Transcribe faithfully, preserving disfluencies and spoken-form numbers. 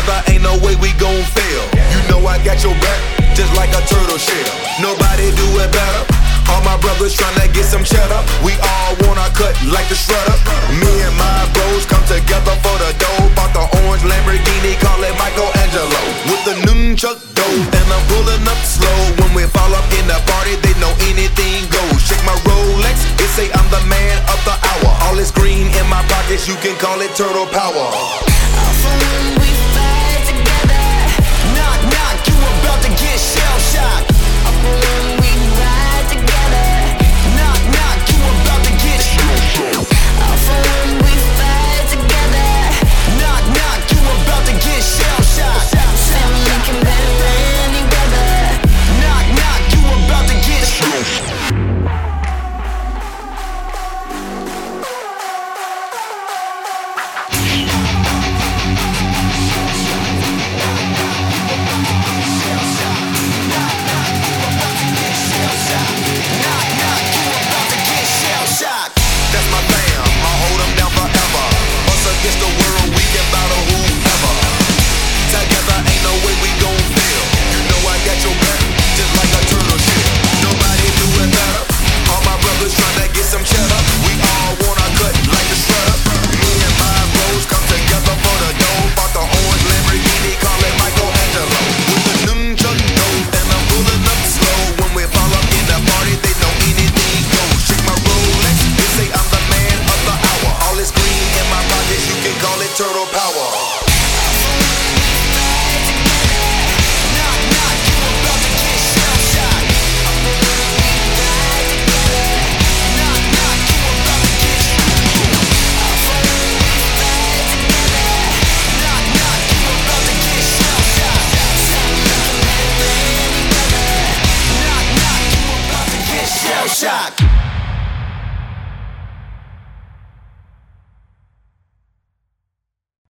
together, ain't no way we gon' fail. You know I got your back, just like a turtle shell. Nobody do it better. All my brothers tryna get some cheddar. We all wanna cut like the shredder. Me and my bros come together for the dough. Bought the orange Lamborghini, call it Michelangelo. With the nunchuck dough, and I'm pulling up slow. When we fall up in the party, they know anything goes. Check my Rolex, it say I'm the man of the hour. All this green in my pockets, you can call it turtle power.